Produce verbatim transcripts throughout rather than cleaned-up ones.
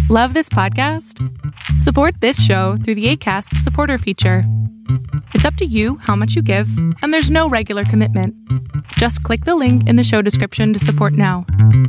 Love this podcast? Support this show through the Acast supporter feature. It's up to you how much you give, and there's no regular commitment. Just click the link in the show description to support now.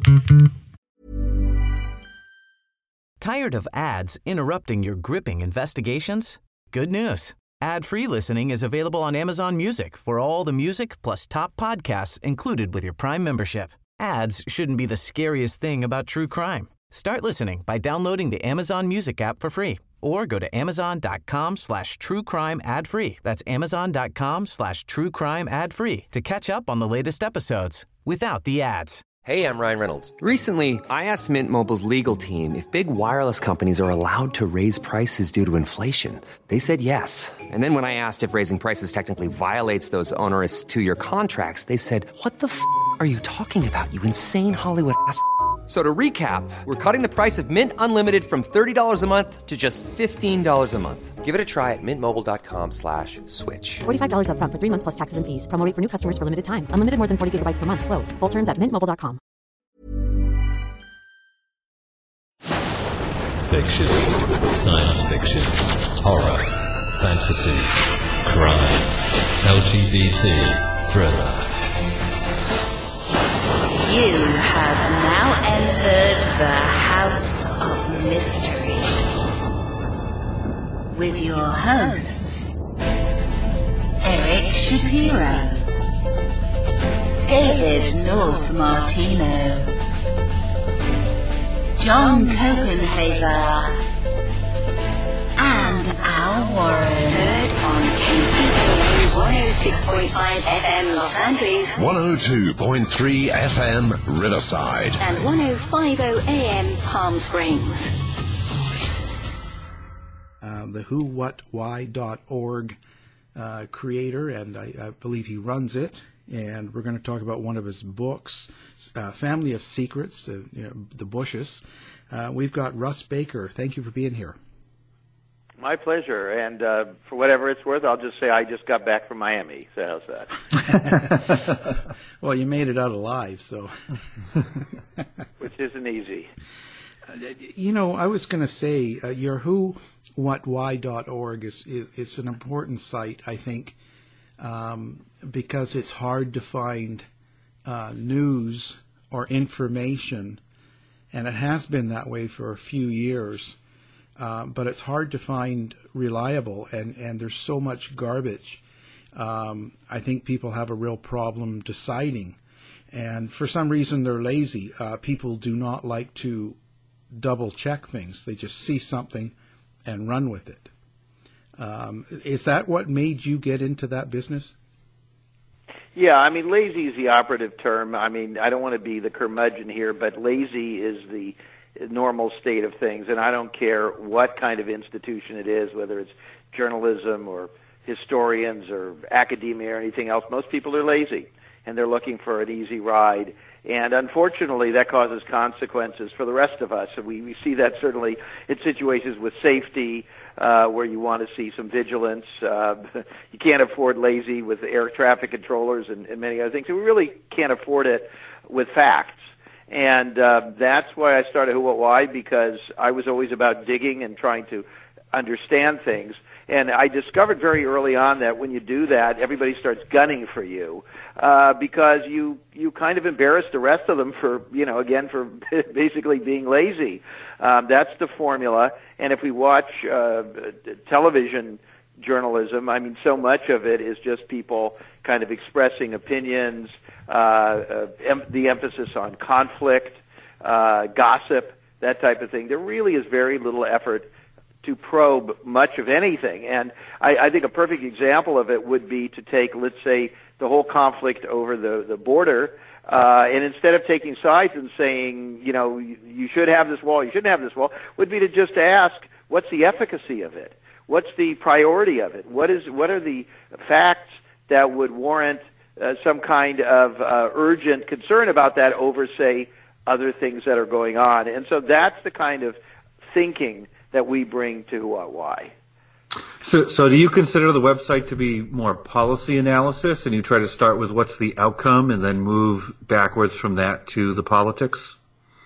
Tired of ads interrupting your gripping investigations? Good news. Ad-free listening is available on Amazon Music for all the music plus top podcasts included with your Prime membership. Ads shouldn't be the scariest thing about true crime. Start listening by downloading the Amazon Music app for free or go to amazon.com slash true crime ad free. That's amazon.com slash true crime ad free to catch up on the latest episodes without the ads. Hey, I'm Ryan Reynolds. Recently, I asked Mint Mobile's legal team if big wireless companies are allowed to raise prices due to inflation. They said yes. And then when I asked if raising prices technically violates those onerous two-year contracts, they said, what the f*** are you talking about, you insane Hollywood ass f- So to recap, we're cutting the price of Mint Unlimited from thirty dollars a month to just fifteen dollars a month. Give it a try at mintmobile.com slash switch. forty-five dollars up front for three months plus taxes and fees. Promo rate for new customers for limited time. Unlimited more than forty gigabytes per month. Slows full terms at mint mobile dot com. Fiction, science fiction, horror, fantasy, crime, L G B T, thriller. You have now entered the House of Mystery with your hosts, Eric Shapiro, David North Martino, John Copenhaver, and Al Warren. Heard on K C P one oh six point five F M Los Angeles, one oh two point three F M Riverside, and one oh five point oh A M Palm Springs. Uh, the who what why dot org uh, creator, and I, I believe he runs it. And we're going to talk about one of his books, uh, Family of Secrets, uh, you know, the Bushes. Uh, we've got Russ Baker. Thank you for being here. My pleasure. And uh, for whatever it's worth, I'll just say I just got back from Miami. So how's that? Well, you made it out alive, so. Which isn't easy. Uh, you know, I was going to say, uh, your who what why dot org is, is, is an important site, I think. Um, because it's hard to find uh, news or information, and it has been that way for a few years, uh, but it's hard to find reliable, and, and there's so much garbage. Um, I think people have a real problem deciding, and for some reason they're lazy. Uh, people do not like to double-check things. They just see something and run with it. Um, is that what made you get into that business? Yeah, I mean, lazy is the operative term. I mean, I don't want to be the curmudgeon here, but lazy is the normal state of things, and I don't care what kind of institution it is, whether it's journalism or historians or academia or anything else. Most people are lazy, and they're looking for an easy ride. And unfortunately, that causes consequences for the rest of us. And we, we see that certainly in situations with safety, uh, where you want to see some vigilance. Uh, you can't afford lazy with air traffic controllers and, and many other things. And we really can't afford it with facts. And uh, that's why I started Who, What, Why, because I was always about digging and trying to understand things. And I discovered very early on that when you do that, everybody starts gunning for you uh, because you you kind of embarrass the rest of them for, you know, again, for basically being lazy. Um, that's the formula. And if we watch uh, television journalism, I mean, so much of it is just people kind of expressing opinions, uh, uh, em- the emphasis on conflict, uh, gossip, that type of thing. There really is very little effort to probe much of anything. And I, I think a perfect example of it would be to take, let's say, the whole conflict over the, the border, uh, and instead of taking sides and saying, you know, you, you should have this wall, you shouldn't have this wall, would be to just ask, what's the efficacy of it? What's the priority of it? What is, what are the facts that would warrant uh, some kind of uh, urgent concern about that over, say, other things that are going on? And so that's the kind of thinking that we bring to Who, What, Why. So, so do you consider the website to be more policy analysis, and you try to start with what's the outcome and then move backwards from that to the politics?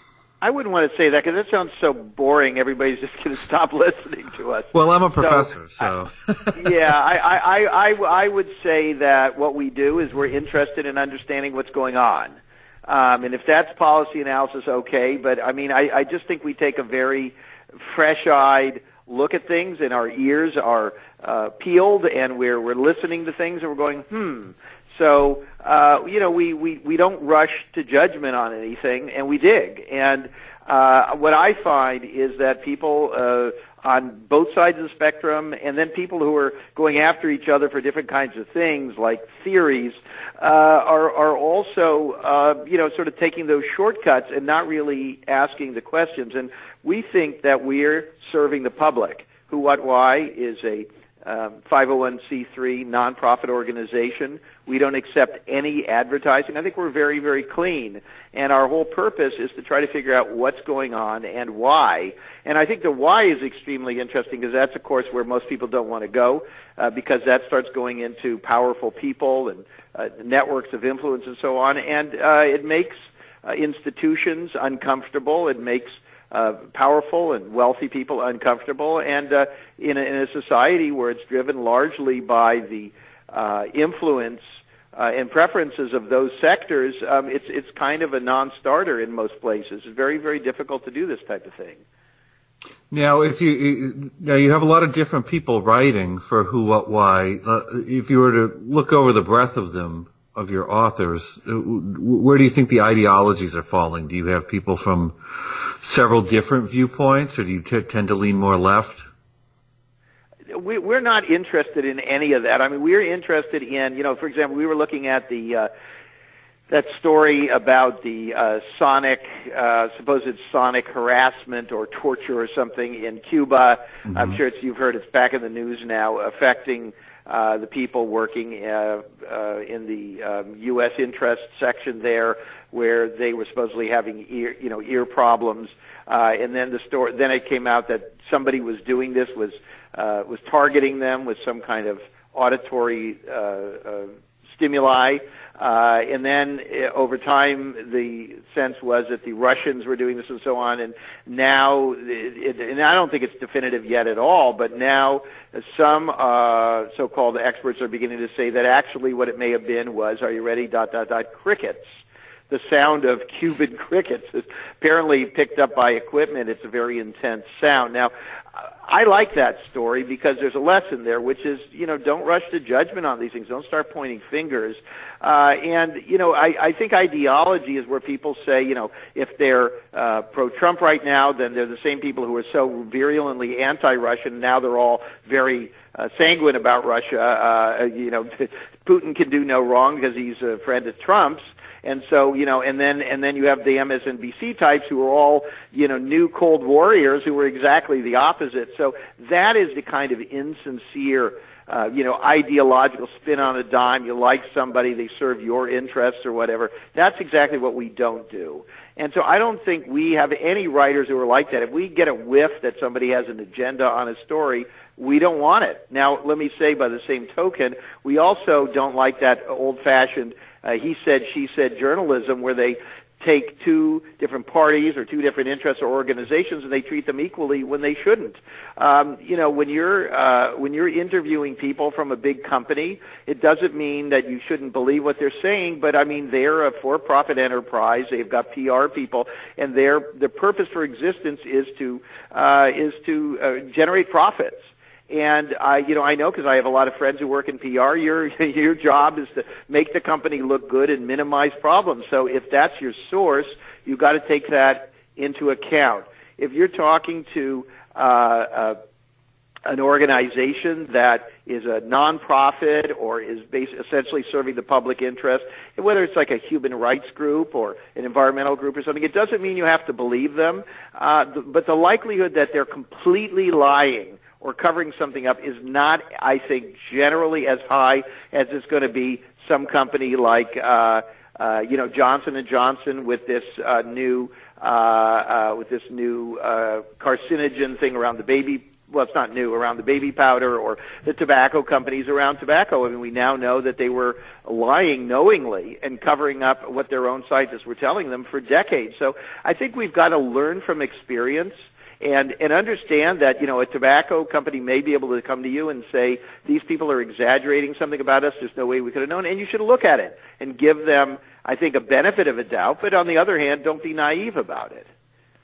I wouldn't want to say that because that sounds so boring. Everybody's just going to stop listening to us. Well, I'm a professor, so. so. yeah, I, I, I, I would say that what we do is we're interested in understanding what's going on. Um, and if that's policy analysis, okay. But, I mean, I, I just think we take a very fresh-eyed look at things, and our ears are uh, peeled, and we're, we're listening to things, and we're going, hmm. So, uh, you know, we, we, we don't rush to judgment on anything, and we dig. And uh, what I find is that people uh, on both sides of the spectrum, and then people who are going after each other for different kinds of things, like theories, uh, are, are also, uh, you know, sort of taking those shortcuts and not really asking the questions. And we think that we're serving the public. Who, What, Why is a Um, five oh one c three nonprofit organization. We don't accept any advertising. I think we're very, very clean. And our whole purpose is to try to figure out what's going on and why. And I think the why is extremely interesting because that's, of course, where most people don't want to go uh, because that starts going into powerful people and uh, networks of influence and so on. And uh, it makes uh, institutions uncomfortable. It makes Uh, powerful and wealthy people uncomfortable, and uh, in, a, in a society where it's driven largely by the uh, influence uh, and preferences of those sectors, um, it's it's kind of a non-starter in most places. It's very, very difficult to do this type of thing. Now, if you now you have a lot of different people writing for Who, What, Why. Uh, if you were to look over the breadth of them, of your authors, where do you think the ideologies are falling? Do you have people from several different viewpoints, or do you t- tend to lean more left? We, we're not interested in any of that. I mean, we're interested in, you know, for example, we were looking at the uh, that story about the uh, sonic, uh, supposed sonic harassment or torture or something in Cuba. Mm-hmm. I'm sure it's, you've heard it's back in the news now, affecting uh, the people working uh, uh, in the um, U S interest section there, where they were supposedly having ear, you know, ear problems. Uh, and then the story, then it came out that somebody was doing this, was uh, was targeting them with some kind of auditory uh, uh, stimuli. Uh, and then uh, over time, the sense was that the Russians were doing this and so on. And now, it, it, and I don't think it's definitive yet at all, but now some uh, so-called experts are beginning to say that actually what it may have been was, are you ready, dot, dot, dot, crickets. The sound of Cuban crickets is apparently picked up by equipment. It's a very intense sound. Now, I like that story because there's a lesson there, which is, you know, don't rush to judgment on these things. Don't start pointing fingers. Uh, and, you know, I, I think ideology is where people say, you know, if they're uh, pro-Trump right now, then they're the same people who are so virulently anti-Russian. Now they're all very uh, sanguine about Russia. Uh, you know, Putin can do no wrong because he's a friend of Trump's. And so, you know, and then, and then you have the M S N B C types who are all, you know, new Cold Warriors who were exactly the opposite. So that is the kind of insincere, uh, you know, ideological spin on a dime. You like somebody, they serve your interests or whatever. That's exactly what we don't do. And so I don't think we have any writers who are like that. If we get a whiff that somebody has an agenda on a story, we don't want it. Now, let me say by the same token, we also don't like that old-fashioned Uh, he said, she said journalism where they take two different parties or two different interests or organizations and they treat them equally when they shouldn't. Um, you know, when you're, uh, when you're interviewing people from a big company, it doesn't mean that you shouldn't believe what they're saying, but I mean, they're a for-profit enterprise. They've got P R people and their, their purpose for existence is to, uh, is to, uh, generate profits. And I, you know, I know because I have a lot of friends who work in P R. Your your job is to make the company look good and minimize problems. So if that's your source, you've got to take that into account. If you're talking to uh, uh, an organization that is a nonprofit or is bas- essentially serving the public interest, whether it's like a human rights group or an environmental group or something, it doesn't mean you have to believe them. Uh, th- but the likelihood that they're completely lying or covering something up is not, I think, generally as high as it's going to be some company like, uh, uh, you know, Johnson and Johnson with this uh, new uh, uh, with this new uh, carcinogen thing around the baby. Well, it's not new, around the baby powder, or the tobacco companies around tobacco. I mean, we now know that they were lying knowingly and covering up what their own scientists were telling them for decades. So I think we've got to learn from experience and, and understand that, you know, a tobacco company may be able to come to you and say, these people are exaggerating something about us, there's no way we could have known, and you should look at it and give them, I think, a benefit of a doubt. But on the other hand, don't be naive about it.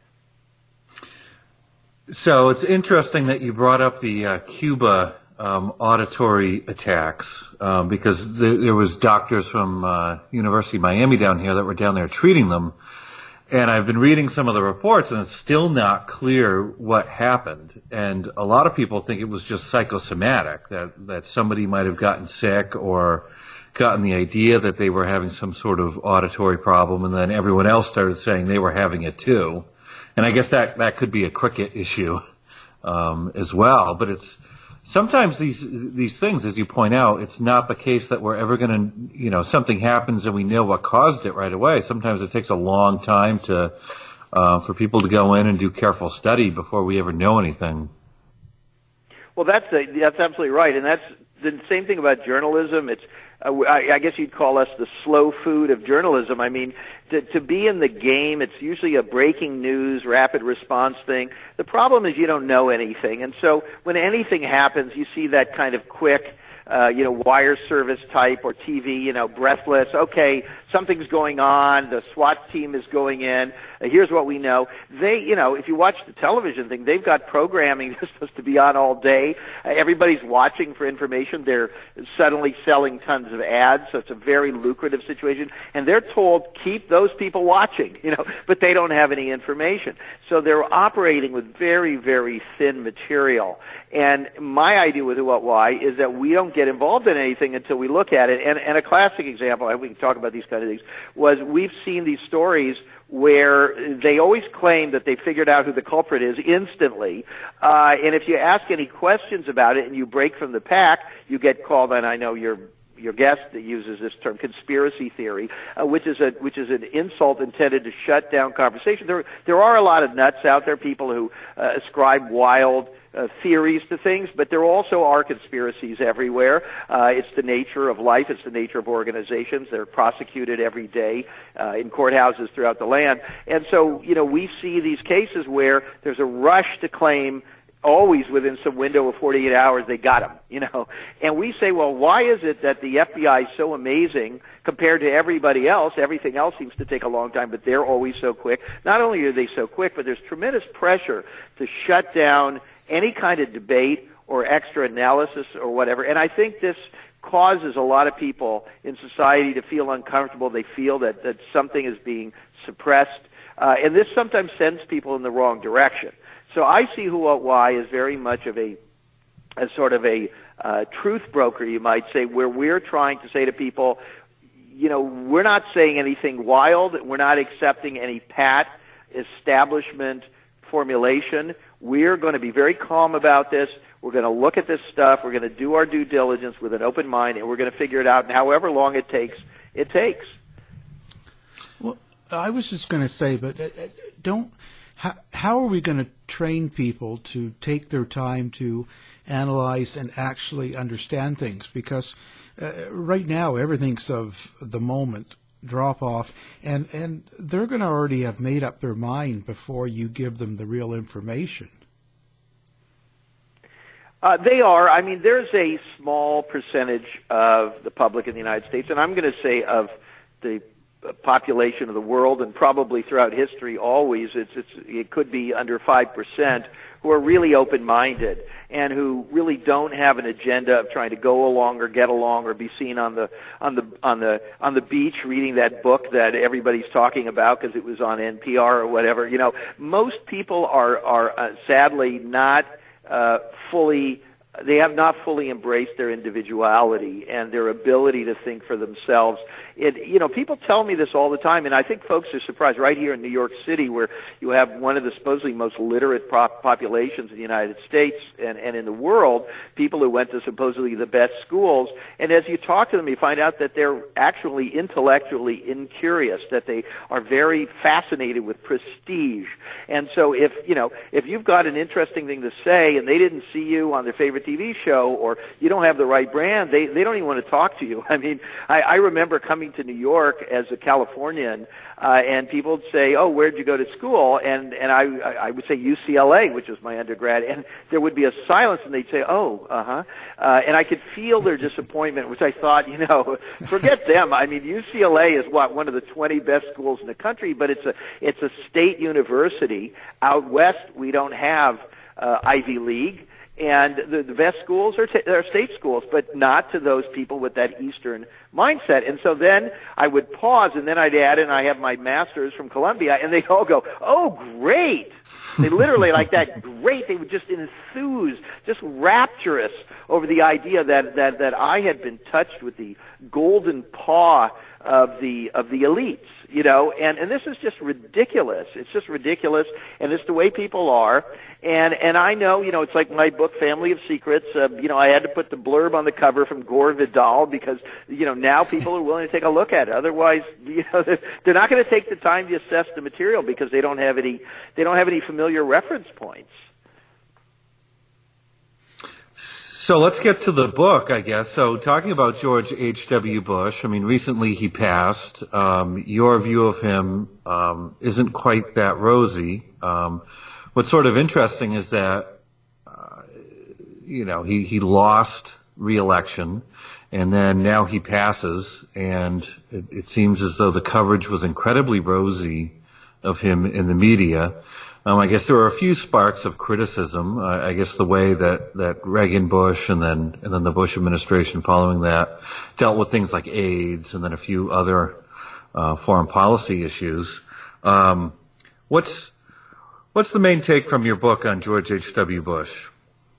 So it's interesting that you brought up the uh, Cuba um, auditory attacks um, because there, there was doctors from uh, University of Miami down here that were down there treating them. And I've been reading some of the reports, and it's still not clear what happened. And a lot of people think it was just psychosomatic, that, that somebody might have gotten sick or gotten the idea that they were having some sort of auditory problem, and then everyone else started saying they were having it too. And I guess that, that could be a cricket issue um, as well. But it's sometimes these these things, as you point out, it's not the case that we're ever going to, you know, something happens and we know what caused it right away. Sometimes it takes a long time to uh, for people to go in and do careful study before we ever know anything. Well, that's a, that's absolutely right, and that's the same thing about journalism. It's Uh, I, I guess you'd call us the slow food of journalism. I mean, to, to be in the game, it's usually a breaking news, rapid response thing. The problem is you don't know anything. And so when anything happens, you see that kind of quick, uh, you know, wire service type or T V, you know, breathless. Okay, something's going on. The SWAT team is going in. Uh, here's what we know. They, you know, if you watch the television thing, they've got programming that's supposed to be on all day. Uh, everybody's watching for information. They're suddenly selling tons of ads, so it's a very lucrative situation. And they're told, keep those people watching, you know, but they don't have any information. So they're operating with very, very thin material. And my idea with What Why is that we don't get involved in anything until we look at it. And, and a classic example, we can talk about these kind of things, was we've seen these stories where they always claim that they figured out who the culprit is instantly. Uh, and if you ask any questions about it and you break from the pack, you get called, and I know your your guest that uses this term, conspiracy theory, uh, which is a which is an insult intended to shut down conversation. There there are a lot of nuts out there, people who uh, ascribe wild Uh, theories to things, but there also are conspiracies everywhere. Uh, it's the nature of life. It's the nature of organizations. They're prosecuted every day uh, in courthouses throughout the land. And so, you know, we see these cases where there's a rush to claim always within some window of forty-eight hours they got him, you know. And we say, well, why is it that the F B I is so amazing compared to everybody else? Everything else seems to take a long time, but they're always so quick. Not only are they so quick, but there's tremendous pressure to shut down any kind of debate or extra analysis or whatever. And I think this causes a lot of people in society to feel uncomfortable. They feel that, that something is being suppressed. Uh, and this sometimes sends people in the wrong direction. So I see Who, What, Why is very much of a, as sort of a uh, truth broker, you might say, where we're trying to say to people, you know, we're not saying anything wild. We're not accepting any pat establishment formulation. We're going to be very calm about this. We're going to look at this stuff. We're going to do our due diligence with an open mind, and we're going to figure it out. And however long it takes, it takes. Well, I was just going to say, but don't. How, how are we going to train people to take their time to analyze and actually understand things? Because uh, right now everything's of the moment. Drop off, and, and they're going to already have made up their mind before you give them the real information. Uh, they are. I mean, there's a small percentage of the public in the United States, and I'm going to say of the population of the world, and probably throughout history always, it's, it's, it could be under five percent, who are really open-minded and who really don't have an agenda of trying to go along or get along or be seen on the on the on the on the beach reading that book that everybody's talking about because it was on N P R or whatever. You know, most people are are uh, sadly not uh, fully. They have not fully embraced their individuality and their ability to think for themselves. it, you know, people tell me this all the time, and I think folks are surprised. Right here in New York City, where you have one of the supposedly most literate pop- populations in the United States and, and in the world, people who went to supposedly the best schools, and as you talk to them, you find out that they're actually intellectually incurious, that they are very fascinated with prestige. And so if, you know, if you've got an interesting thing to say and they didn't see you on their favorite T V show, or you don't have the right brand, they, they don't even want to talk to you. I mean, I, I remember coming to New York as a Californian, uh, and people would say, oh, where'd you go to school? And, and I, I would say U C L A, which was my undergrad, and there would be a silence, and they'd say, oh, uh-huh. Uh, and I could feel their disappointment, which I thought, you know, forget them. I mean, U C L A is what, one of the twenty best schools in the country, but it's a, it's a state university. Out west, we don't have uh, Ivy League. And the, the best schools are, t- are state schools, but not to those people with that Eastern mindset. And so then I would pause, and then I'd add in I have my master's from Columbia, and they'd all go, oh, great. They literally like that, great. They would just enthuse, just rapturous over the idea that, that, that I had been touched with the golden paw of the of the elites. You know, and, and this is just ridiculous. It's just ridiculous, and it's the way people are. And and I know, you know, it's like my book, Family of Secrets. Uh, you know, I had to put the blurb on the cover from Gore Vidal because, you know, now people are willing to take a look at it. Otherwise, you know, they're, they're not going to take the time to assess the material because they don't have any they don't have any familiar reference points. So let's get to the book, I guess. So talking about George H W. Bush, I mean, recently he passed. Um, your view of him um, isn't quite that rosy. Um, what's sort of interesting is that, uh, you know, he, he lost re-election, and then now he passes, and it, it seems as though the coverage was incredibly rosy of him in the media. Um, I guess there were a few sparks of criticism. Uh, I guess the way that, that Reagan Bush and then and then the Bush administration following that dealt with things like AIDS and then a few other uh, foreign policy issues. Um, what's what's the main take from your book on George H W. Bush?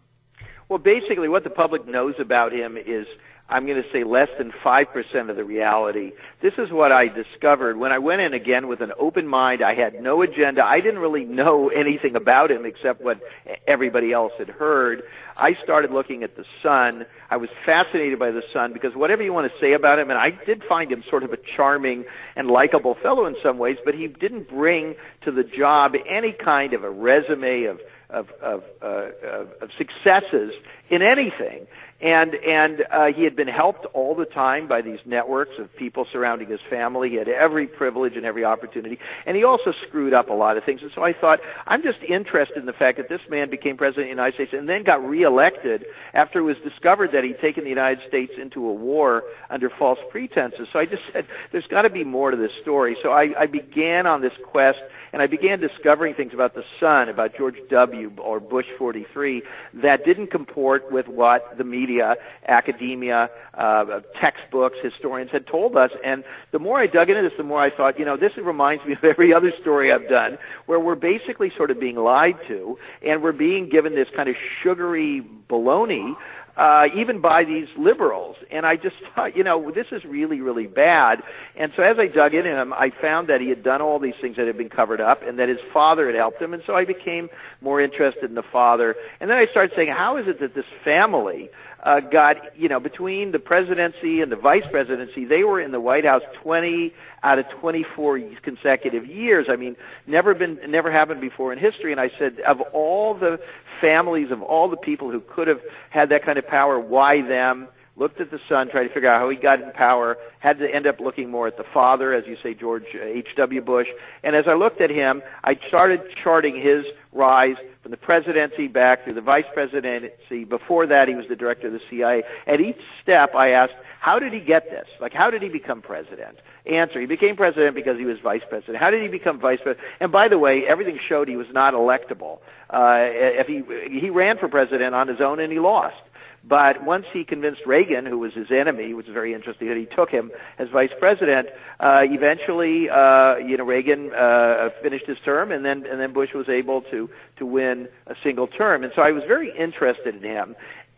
Well, basically, what the public knows about him is, I'm going to say, less than five percent of the reality. This is what I discovered when I went in again with an open mind. I had no agenda. I didn't really know anything about him except what everybody else had heard. I started looking at the Sun. I was fascinated by the Sun because whatever you want to say about him, and I did find him sort of a charming and likable fellow in some ways, but he didn't bring to the job any kind of a resume of of of, uh, of, of successes in anything. And and uh, he had been helped all the time by these networks of people surrounding his family. He had every privilege and every opportunity. And he also screwed up a lot of things. And so I thought, I'm just interested in the fact that this man became president of the United States and then got reelected after it was discovered that he'd taken the United States into a war under false pretenses. So I just said, there's got to be more to this story. So I, I began on this quest, and I began discovering things about the Sun, about George W. or Bush forty-three, that didn't comport with what the media, academia, uh, textbooks, historians had told us. And the more I dug into this, the more I thought, you know, this reminds me of every other story I've done, where we're basically sort of being lied to, and we're being given this kind of sugary baloney, Uh, even by these liberals. And I just thought, you know, this is really, really bad. And so as I dug into him, I found that he had done all these things that had been covered up and that his father had helped him. And so I became more interested in the father. And then I started saying, how is it that this family uh, got, you know, between the presidency and the vice presidency, they were in the White House twenty out of twenty-four consecutive years. I mean, never been, never happened before in history. And I said, of all the families, of all the people who could have had that kind of power, why them? Looked at the son, tried to figure out how he got in power, had to end up looking more at the father, as you say, George H W. Bush. And as I looked at him, I started charting his rise from the presidency back through the vice presidency. Before that, he was the director of the C I A. At each step, I asked, how did he get this? Like, how did he become president? Answer, he became president because he was vice president. How did he become vice president? And by the way, everything showed he was not electable. Uh, if he, he ran for president on his own and he lost. But once he convinced Reagan, who was his enemy, which was very interesting that he took him as vice president, uh, eventually, uh, you know, Reagan uh, finished his term, and then and then Bush was able to to win a single term. And so I was very interested in him.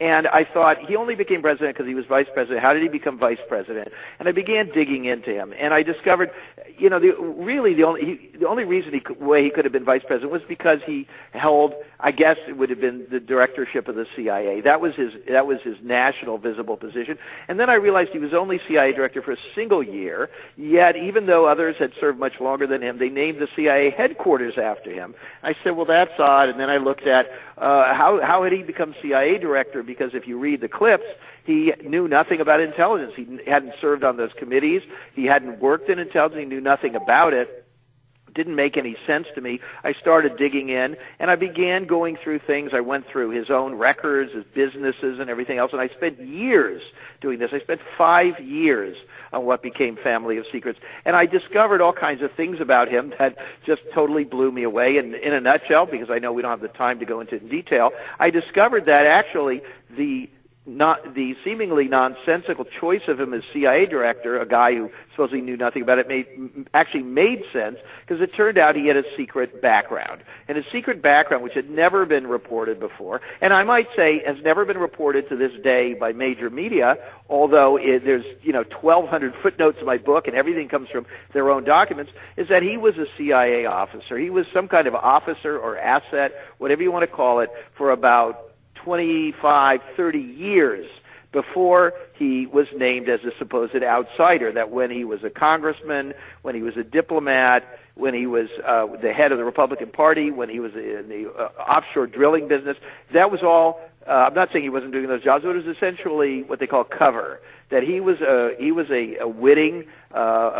And I thought, he only became president because he was vice president. How did he become vice president? And I began digging into him, and I discovered, you know, the, really the only he, the only reason he could, way he could have been vice president was because he held, I guess it would have been the directorship of the C I A. That was his that was his national visible position. And then I realized he was only C I A director for a single year. Yet, even though others had served much longer than him, they named the C I A headquarters after him. I said, well, that's odd. And then I looked at uh, how how had he become C I A director? Because if you read the clips, he knew nothing about intelligence. He hadn't served on those committees. He hadn't worked in intelligence. He knew nothing about it. Didn't make any sense to me. I started digging in, and I began going through things. I went through his own records, his businesses, and everything else, and I spent years doing this. I spent five years on what became Family of Secrets, and I discovered all kinds of things about him that just totally blew me away. And in a nutshell, because I know we don't have the time to go into it in detail, I discovered that actually the not the seemingly nonsensical choice of him as C I A director, a guy who supposedly knew nothing about it, made actually made sense, because it turned out he had a secret background. And his secret background, which had never been reported before, and I might say has never been reported to this day by major media, although it, there's, you know, twelve hundred footnotes in my book and everything comes from their own documents, is that he was a C I A officer. He was some kind of officer or asset, whatever you want to call it, for about twenty-five, thirty years before he was named as a supposed outsider, that when he was a congressman, when he was a diplomat, when he was uh, the head of the Republican Party, when he was in the uh, offshore drilling business, that was all, uh, I'm not saying he wasn't doing those jobs, but it was essentially what they call cover, that he was a, he was a, a witting uh,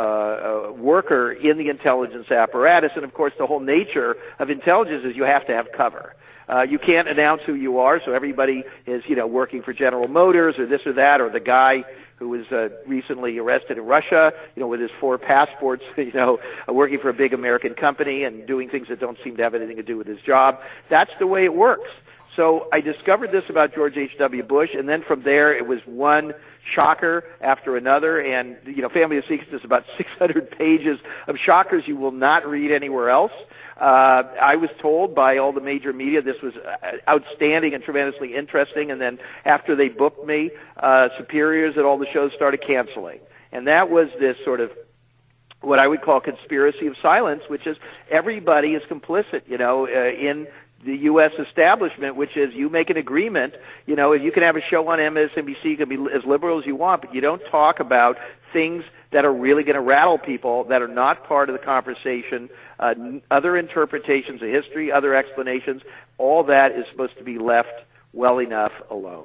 uh, worker in the intelligence apparatus, and of course the whole nature of intelligence is you have to have cover. Uh, you can't announce who you are, so everybody is, you know, working for General Motors or this or that, or the guy who was uh, recently arrested in Russia, you know, with his four passports, you know, uh, working for a big American company and doing things that don't seem to have anything to do with his job. That's the way it works. So I discovered this about George H W. Bush, and then from there it was one shocker after another, and, you know, Family of Secrets is about six hundred pages of shockers you will not read anywhere else. Uh, I was told by all the major media this was outstanding and tremendously interesting, and then after they booked me, uh, superiors at all the shows started canceling. And that was this sort of what I would call conspiracy of silence, which is everybody is complicit, you know, uh, in the U S establishment, which is you make an agreement, you know, you can have a show on M S N B C, you can be as liberal as you want, but you don't talk about things that are really going to rattle people, that are not part of the conversation, uh, other interpretations of history, other explanations, all that is supposed to be left well enough alone.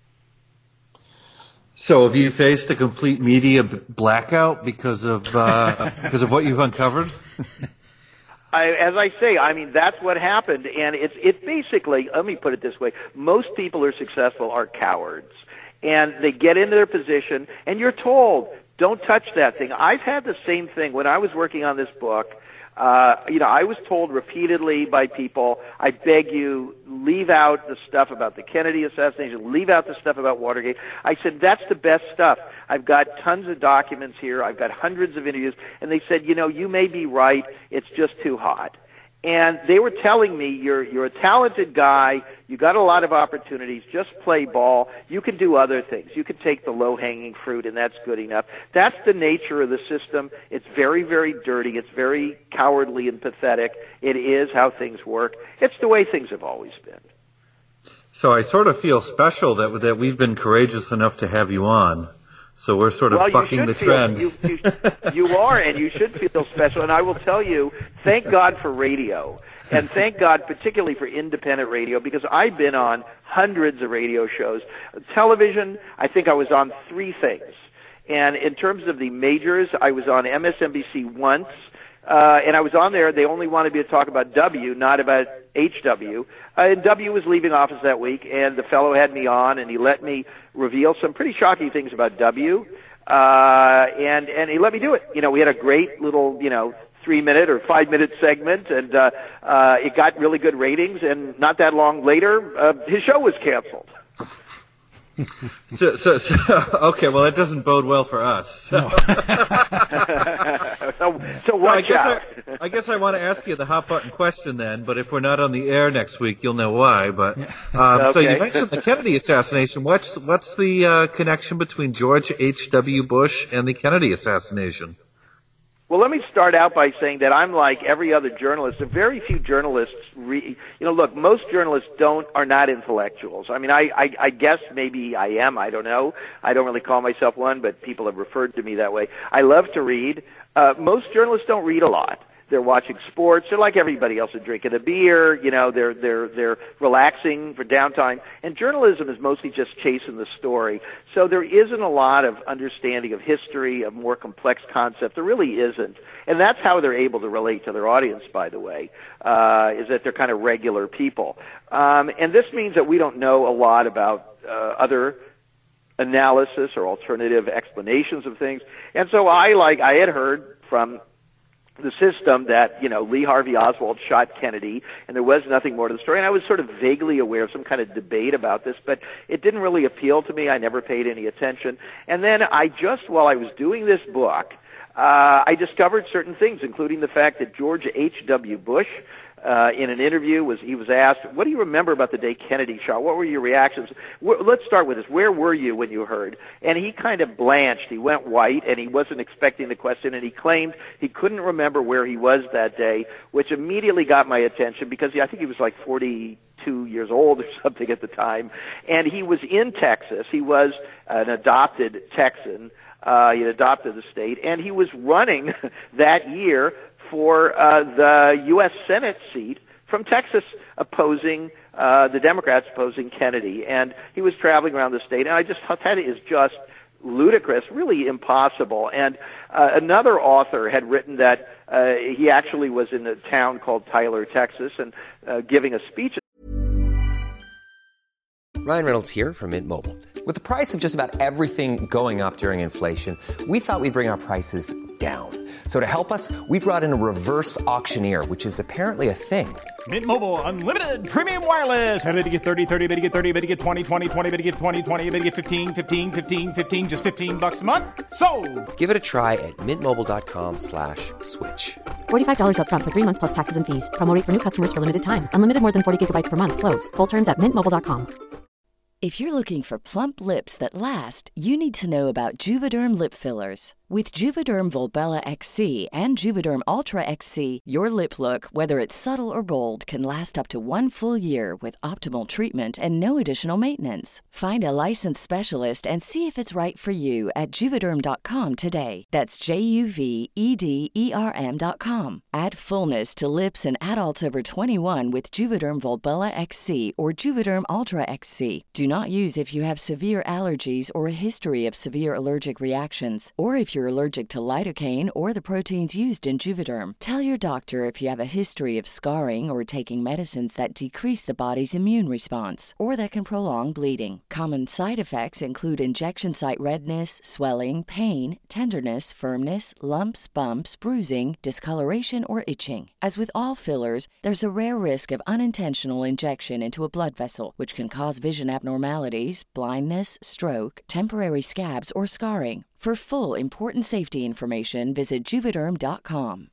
So have you faced a complete media blackout because of uh, because of what you've uncovered? I, as I say, I mean, that's what happened, and it's it basically, let me put it this way, most people who are successful are cowards, and they get into their position, and you're told, don't touch that thing. I've had the same thing when I was working on this book. Uh, you know, I was told repeatedly by people, I beg you, leave out the stuff about the Kennedy assassination, leave out the stuff about Watergate. I said, that's the best stuff. I've got tons of documents here. I've got hundreds of interviews. And they said, you know, you may be right. It's just too hot. And they were telling me, you're, you're a talented guy. You got a lot of opportunities. Just play ball. You can do other things. You can take the low-hanging fruit, and that's good enough. That's the nature of the system. It's very, very dirty. It's very cowardly and pathetic. It is how things work. It's the way things have always been. So I sort of feel special that that we've been courageous enough to have you on. So we're sort of well, bucking the feel, trend. You, you, you are, and you should feel special. And I will tell you, thank God for radio. And thank God particularly for independent radio, because I've been on hundreds of radio shows. Television, I think I was on three things. And in terms of the majors, I was on M S N B C once. Uh, and I was on there, they only wanted me to talk about W, not about H W. Uh, and W was leaving office that week, and the fellow had me on, and he let me reveal some pretty shocking things about W. Uh, and, and he let me do it. You know, we had a great little, you know, three-minute or five-minute segment, and uh, uh, it got really good ratings, and not that long later, uh, his show was canceled. so, so, so, okay, well, that doesn't bode well for us. So, No. so, so so I watch guess out. I, I guess I want to ask you the hot button question then, but if we're not on the air next week, you'll know why. But um, so Okay. you mentioned the Kennedy assassination. What's what's the uh, connection between George H W. Bush and the Kennedy assassination? Well, let me start out by saying that I'm like every other journalist. There are very few journalists. Re- you know, look, most journalists don't are not intellectuals. I mean, I, I, I guess maybe I am. I don't know. I don't really call myself one, but people have referred to me that way. I love to read. Uh, most journalists don't read a lot. They're watching sports. They're like everybody else. They're drinking a beer. You know, they're they're they're relaxing for downtime. And journalism is mostly just chasing the story. So there isn't a lot of understanding of history, of more complex concepts. There really isn't. And that's how they're able to relate to their audience, by the way, uh, is that they're kind of regular people. Um, and this means that we don't know a lot about uh, other analysis or alternative explanations of things. And so I like I had heard from the system that, you know, Lee Harvey Oswald shot Kennedy, and there was nothing more to the story. And I was sort of vaguely aware of some kind of debate about this, but it didn't really appeal to me. I never paid any attention. And then I just, while I was doing this book, uh, I discovered certain things, including the fact that George H W. Bush, uh, in an interview, was he was asked, what do you remember about the day Kennedy shot? What were your reactions? Wh- let's start with this. Where were you when you heard? And he kind of blanched. He went white, and he wasn't expecting the question, and he claimed he couldn't remember where he was that day, which immediately got my attention because he, I think he was like forty-two years old or something at the time, and he was in Texas. He was an adopted Texan. Uh, he had adopted the state, and he was running that year for uh, the U S Senate seat from Texas, opposing uh, the Democrats opposing Kennedy. And he was traveling around the state, and I just thought that is just ludicrous, really impossible. And uh, another author had written that uh, he actually was in a town called Tyler, Texas, and uh, giving a speech. Ryan Reynolds here from Mint Mobile. With the price of just about everything going up during inflation, we thought we'd bring our prices down. So to help us, we brought in a reverse auctioneer, which is apparently a thing. Mint Mobile Unlimited Premium Wireless. How to get thirty, thirty, how to get thirty, how to get twenty, twenty, twenty, how to get twenty, twenty, how to get fifteen, fifteen, fifteen, fifteen, just fifteen bucks a month? Sold! Give it a try at mintmobile.com slash switch. forty-five dollars up front for three months plus taxes and fees. Promo rate for new customers for limited time. Unlimited more than forty gigabytes per month. Slows full terms at mint mobile dot com. If you're looking for plump lips that last, you need to know about Juvederm lip fillers. With Juvederm Volbella X C and Juvederm Ultra X C, your lip look, whether it's subtle or bold, can last up to one full year with optimal treatment and no additional maintenance. Find a licensed specialist and see if it's right for you at Juvederm dot com today. That's J U V E D E R M dot com. Add fullness to lips in adults over twenty-one with Juvederm Volbella X C or Juvederm Ultra X C. Do not use if you have severe allergies or a history of severe allergic reactions, or if you're allergic to lidocaine or the proteins used in Juvederm. Tell your doctor if you have a history of scarring or taking medicines that decrease the body's immune response or that can prolong bleeding. Common side effects include injection site redness, swelling, pain, tenderness, firmness, lumps, bumps, bruising, discoloration, or itching. As with all fillers, there's a rare risk of unintentional injection into a blood vessel, which can cause vision abnormalities, blindness, stroke, temporary scabs, or scarring. For full, important safety information, visit Juvederm dot com.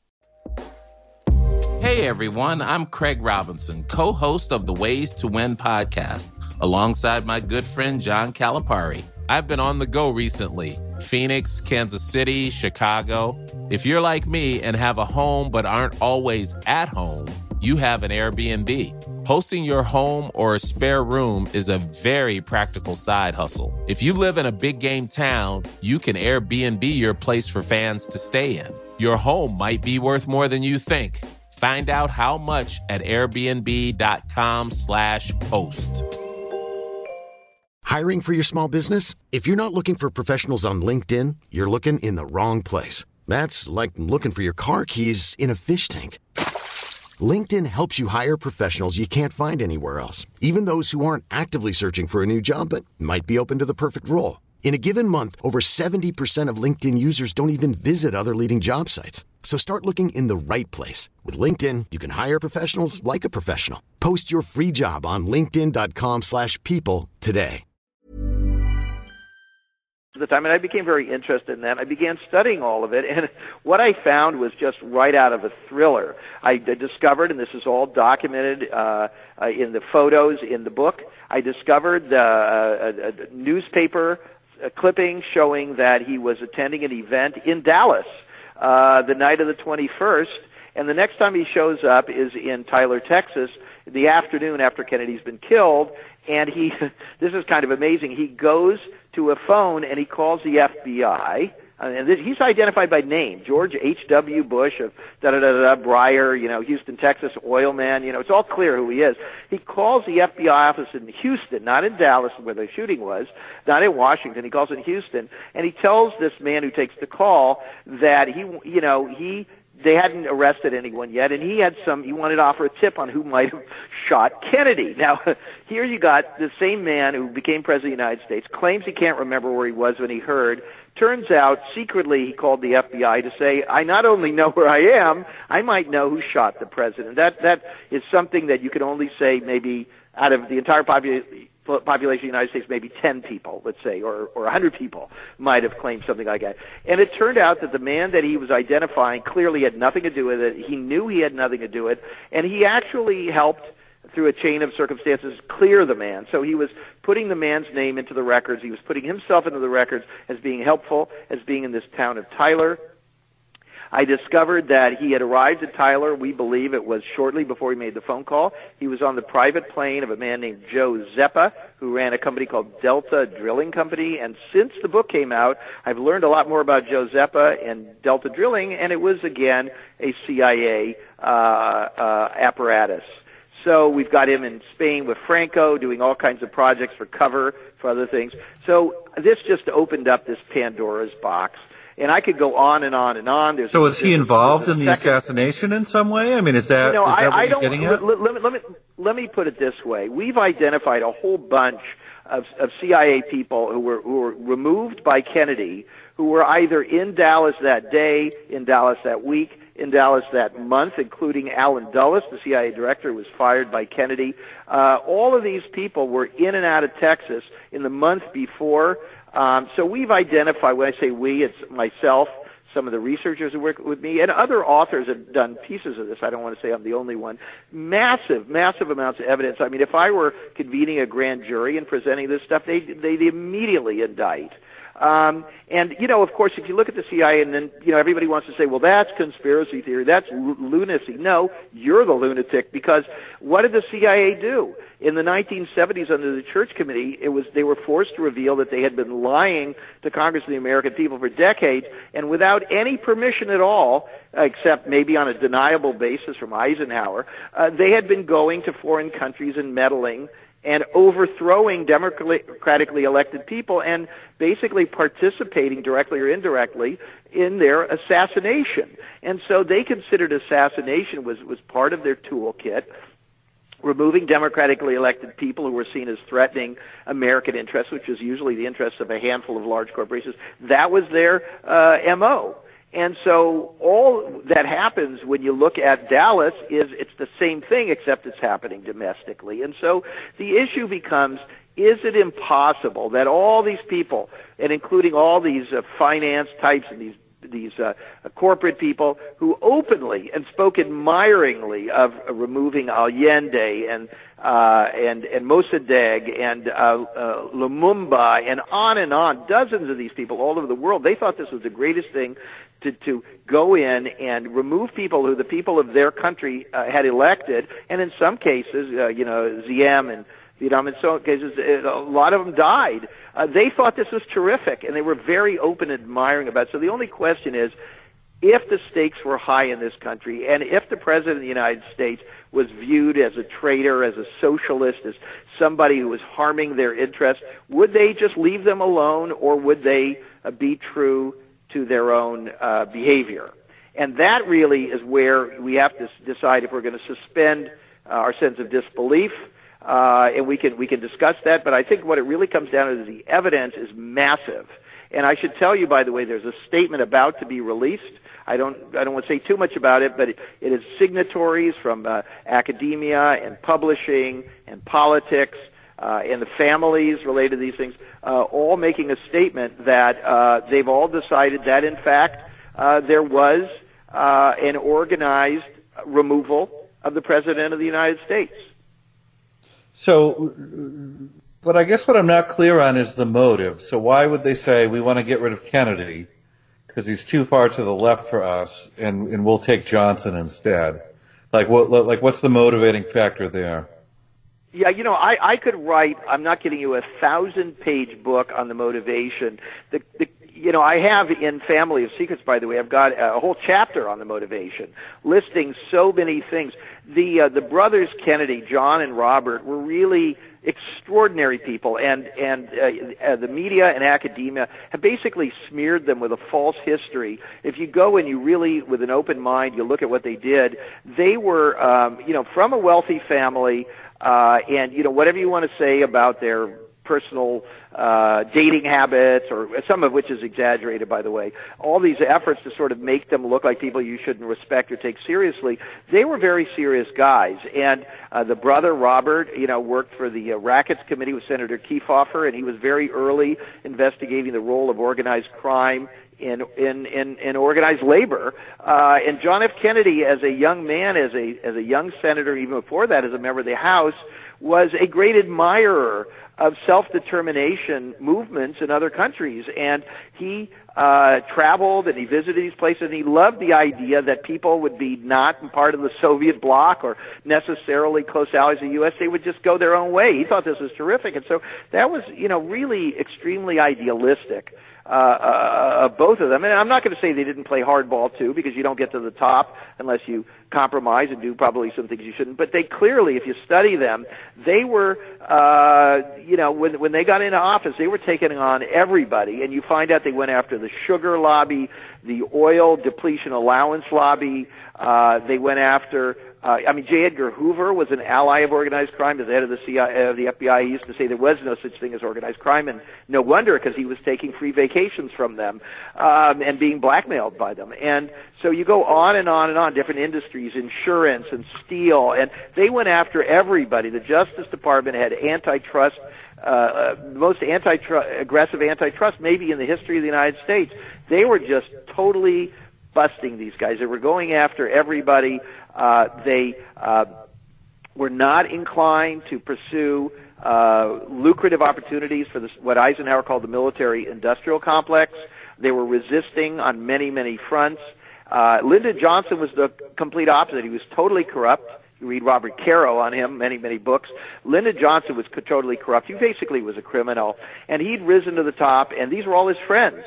Hey everyone, I'm Craig Robinson, co-host of the Ways to Win podcast, alongside my good friend John Calipari. I've been on the go recently. Phoenix, Kansas City, Chicago. If you're like me and have a home but aren't always at home, you have an Airbnb. Hosting your home or a spare room is a very practical side hustle. If you live in a big game town, you can Airbnb your place for fans to stay in. Your home might be worth more than you think. Find out how much at airbnb.com slash host. Hiring for your small business? If you're not looking for professionals on LinkedIn, you're looking in the wrong place. That's like looking for your car keys in a fish tank. LinkedIn helps you hire professionals you can't find anywhere else, even those who aren't actively searching for a new job but might be open to the perfect role. In a given month, over seventy percent of LinkedIn users don't even visit other leading job sites. So start looking in the right place. With LinkedIn, you can hire professionals like a professional. Post your free job on linkedin.com slash people today. at the time, and I became very interested in that. I began studying all of it, and what I found was just right out of a thriller. I discovered, and this is all documented uh, uh, in the photos in the book, I discovered uh, a, a newspaper a clipping showing that he was attending an event in Dallas uh, the night of the twenty-first, and the next time he shows up is in Tyler, Texas, the afternoon after Kennedy's been killed, and he, this is kind of amazing, he goes to a phone and he calls the F B I, uh, and this, he's identified by name, George H W. Bush of da-da-da-da, Breyer, you know, Houston, Texas, oil man, you know, it's all clear who he is. He calls the F B I office in Houston, not in Dallas where the shooting was, not in Washington, he calls in Houston, and he tells this man who takes the call that he, you know, he, they hadn't arrested anyone yet, and he had some, he wanted to offer a tip on who might have shot Kennedy. Now, here you got the same man who became President of the United States, claims he can't remember where he was when he heard. Turns out, secretly, he called the F B I to say, I not only know where I am, I might know who shot the president. That That is something that you can only say maybe out of the entire population, population of the United States, maybe ten people, let's say, or, or one hundred people might have claimed something like that. And it turned out that the man that he was identifying clearly had nothing to do with it. He knew he had nothing to do with it, and he actually helped, through a chain of circumstances, clear the man. So he was putting the man's name into the records. He was putting himself into the records as being helpful, as being in this town of Tyler. I discovered that he had arrived at Tyler, we believe it was shortly before he made the phone call. He was on the private plane of a man named Joe Zeppa, who ran a company called Delta Drilling Company. And since the book came out, I've learned a lot more about Joe Zeppa and Delta Drilling, and it was, again, a C I A uh, uh, apparatus. So we've got him in Spain with Franco doing all kinds of projects for cover, for other things. So this just opened up this Pandora's box. And I could go on and on and on. There's so is he involved in the assassination in some way? I mean, is that, you know, is that I, what I you're don't, getting at? Let, let, me, let, me, let me put it this way. We've identified a whole bunch of, of C I A people who were, who were removed by Kennedy, who were either in Dallas that day, in Dallas that week, in Dallas that month, including Alan Dulles, the C I A director who was fired by Kennedy. Uh, all of these people were in and out of Texas in the month before. Um, so we've identified, when I say we, it's myself, some of the researchers who work with me, and other authors have done pieces of this. I don't want to say I'm the only one. Massive, massive amounts of evidence. I mean, if I were convening a grand jury and presenting this stuff, they'd, they'd immediately indict. Um, and, you know, of course, if you look at the C I A and then, you know, everybody wants to say, well, that's conspiracy theory, that's l- lunacy. No, you're the lunatic, because what did the C I A do? In the nineteen seventies, under the Church Committee, it was, they were forced to reveal that they had been lying to Congress and the American people for decades, and without any permission at all, except maybe on a deniable basis from Eisenhower, uh, they had been going to foreign countries and meddling and overthrowing democratically elected people and basically participating directly or indirectly in their assassination. And so they considered assassination was, was part of their toolkit, removing democratically elected people who were seen as threatening American interests, which is usually the interests of a handful of large corporations. That was their uh, M O. And so all that happens when you look at Dallas is it's the same thing, except it's happening domestically. And so the issue becomes, is it impossible that all these people, and including all these uh, finance types and these these uh, corporate people who openly and spoke admiringly of uh, removing Allende and uh, and and Mossadegh and uh, uh, Lumumba and on and on, dozens of these people all over the world, they thought this was the greatest thing to, to go in and remove people who the people of their country uh, had elected, and in some cases, uh, you know, Ziem and Vietnam, in some cases, a lot of them died. Uh, they thought this was terrific, and they were very open and admiring about it. So the only question is, if the stakes were high in this country, and if the President of the United States was viewed as a traitor, as a socialist, as somebody who was harming their interests, would they just leave them alone, or would they uh, be true to their own uh, behavior? And that really is where we have to decide if we're going to suspend uh, our sense of disbelief. Uh, and we can we can discuss that, but I think what it really comes down to is the evidence is massive. And I should tell you, by the way, there's a statement about to be released. I don't I don't want to say too much about it, but it, it is signatories from uh, academia and publishing and politics, uh, uh, and the families related to these things, uh, all making a statement that uh, they've all decided that, in fact, uh, there was uh, an organized removal of the President of the United States. So, but I guess what I'm not clear on is the motive. So why would they say we want to get rid of Kennedy because he's too far to the left for us, and, and we'll take Johnson instead? Like what? Like what's the motivating factor there? Yeah, you know, I, I could write, I'm not kidding you, a thousand-page book on the motivation. The, the, you know, I have in Family of Secrets, by the way, I've got a whole chapter on the motivation, listing so many things. The uh, the brothers Kennedy, John and Robert, were really extraordinary people, and and uh, uh, the media and academia have basically smeared them with a false history. If you go and you really, with an open mind, you look at what they did, they were, um, you know, from a wealthy family. Uh, and, you know, whatever you want to say about their personal uh, dating habits, or some of which is exaggerated, by the way, all these efforts to sort of make them look like people you shouldn't respect or take seriously, they were very serious guys. And uh, the brother, Robert, you know, worked for the uh, Rackets Committee with Senator Kefauver, and he was very early investigating the role of organized crime in in in, in organized labor. Uh, and John F. Kennedy, as a young man, as a as a young senator, even before that, as a member of the House, was a great admirer of self-determination movements in other countries. And he uh, traveled and he visited these places, and he loved the idea that people would be not part of the Soviet bloc or necessarily close allies of the U S. They would just go their own way. He thought this was terrific. And so that was, you know, really extremely idealistic. Uh, uh, of both of them. And I'm not going to say they didn't play hardball too, because you don't get to the top unless you compromise and do probably some things you shouldn't. But they clearly, if you study them, they were, uh, you know, when when they got into office, they were taking on everybody. And you find out they went after the sugar lobby, the oil depletion allowance lobby. Uh, they went after. Uh, I mean, J. Edgar Hoover was an ally of organized crime. As the head of the C I A, uh, the F B I, he used to say there was no such thing as organized crime, and no wonder, because he was taking free vacations from them um, and being blackmailed by them. And so you go on and on and on, different industries, insurance and steel, and they went after everybody. The Justice Department had antitrust, uh, the most antitrust, aggressive antitrust maybe in the history of the United States. They were just totally busting these guys. They were going after everybody. Uh, they uh, were not inclined to pursue uh, lucrative opportunities for this, what Eisenhower called the military-industrial complex. They were resisting on many, many fronts. Uh, Lyndon Johnson was the complete opposite. He was totally corrupt. You read Robert Caro on him, many, many books. Lyndon Johnson was totally corrupt. He basically was a criminal, and he'd risen to the top, and these were all his friends.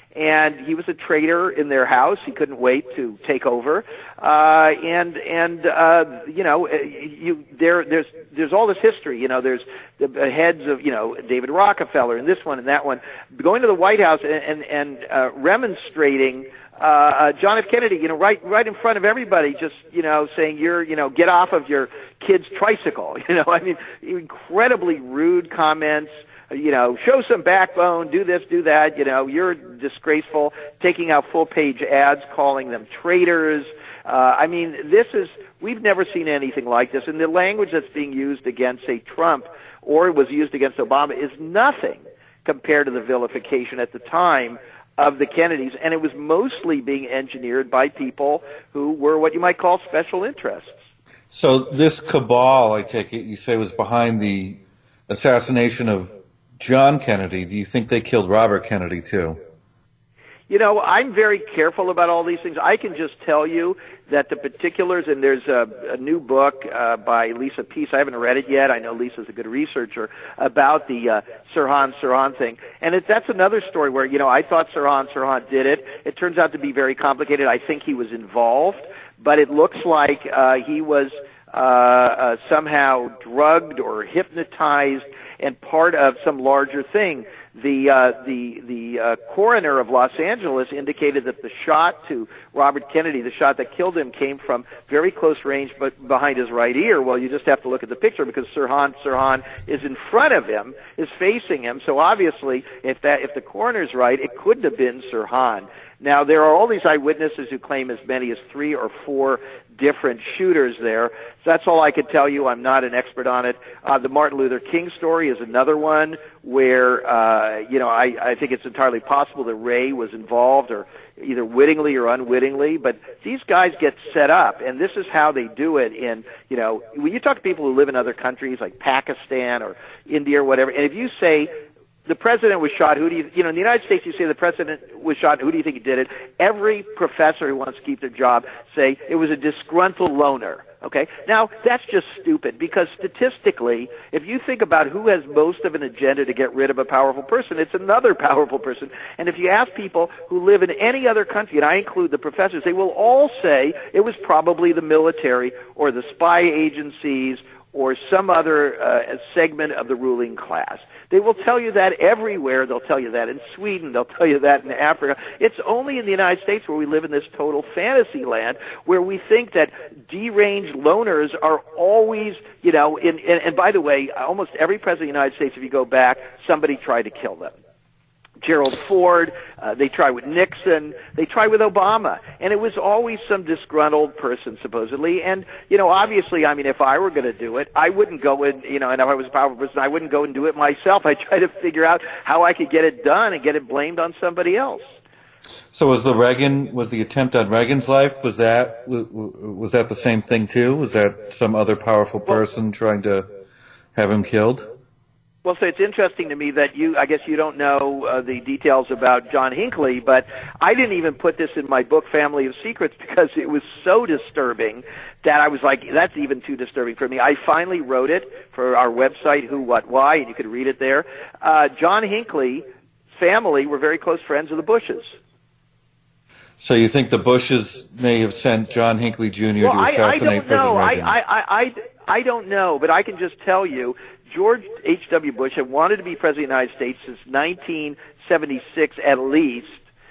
And he was a traitor in their house. He couldn't wait to take over. Uh, and, and, uh, you know, you, there, there's, there's all this history. You know, there's the heads of, you know, David Rockefeller and this one and that one going to the White House and, and, and uh, remonstrating, uh, uh, John F. Kennedy, you know, right, right in front of everybody, just, you know, saying you're, you know, get off of your kid's tricycle. You know, I mean, incredibly rude comments. You know, show some backbone, do this, do that, you know, you're disgraceful, taking out full-page ads, calling them traitors. Uh, I mean, this is, we've never seen anything like this. And the language that's being used against, say, Trump, or was used against Obama, is nothing compared to the vilification at the time of the Kennedys. And it was mostly being engineered by people who were what you might call special interests. So this cabal, I take it, you say, was behind the assassination of John Kennedy. Do you think they killed Robert Kennedy too? You know, I'm very careful about all these things. I can just tell you that the particulars, and there's a, a new book uh, by Lisa Peace. I haven't read it yet. I know Lisa's a good researcher about the uh, Sirhan Sirhan thing. And it, that's another story where, you know, I thought Sirhan Sirhan did it. It turns out to be very complicated. I think he was involved, but it looks like uh, he was uh, uh, somehow drugged or hypnotized and part of some larger thing. The uh, the the uh, coroner of Los Angeles indicated that the shot to Robert Kennedy, the shot that killed him, came from very close range, but behind his right ear. Well, you just have to look at the picture, because Sirhan Sirhan is in front of him, is facing him. So obviously, if that if the coroner's right, it couldn't have been Sirhan. Now, there are all these eyewitnesses who claim as many as three or four different shooters there. So that's all I could tell you. I'm not an expert on it. Uh, the Martin Luther King story is another one where, uh, you know, I, I think it's entirely possible that Ray was involved, or either wittingly or unwittingly, but these guys get set up, and this is how they do it in, you know, when you talk to people who live in other countries like Pakistan or India or whatever, and if you say, the president was shot, who do you, you know, in the United States you say the president was shot, who do you think he did it? Every professor who wants to keep their job say it was a disgruntled loner. Okay? Now, that's just stupid, because statistically, if you think about who has most of an agenda to get rid of a powerful person, it's another powerful person. And if you ask people who live in any other country, and I include the professors, they will all say it was probably the military or the spy agencies or some other uh, segment of the ruling class. They will tell you that everywhere. They'll tell you that in Sweden. They'll tell you that in Africa. It's only in the United States where we live in this total fantasy land where we think that deranged loners are always, you know, in, in, and by the way, almost every president of the United States, if you go back, somebody tried to kill them. Gerald Ford, uh, they tried with Nixon, they tried with Obama, and it was always some disgruntled person, supposedly. And, you know, obviously, I mean, if I were going to do it, I wouldn't go in, you know, and if I was a powerful person, I wouldn't go and do it myself. I'd try to figure out how I could get it done and get it blamed on somebody else. So was the Reagan, was the attempt on Reagan's life, was that, was that the same thing too? Was that some other powerful person well, trying to have him killed? Well, so it's interesting to me that you, I guess you don't know uh, the details about John Hinckley, but I didn't even put this in my book, Family of Secrets, because it was so disturbing that I was like, that's even too disturbing for me. I finally wrote it for our website, Who, What, Why, and you could read it there. Uh, John Hinckley's family were very close friends of the Bushes. So you think the Bushes may have sent John Hinckley Junior well, to assassinate I, I don't President know. Reagan? I, I, I, I don't know, but I can just tell you, George H W. Bush had wanted to be president of the United States since nineteen seventy-six at least,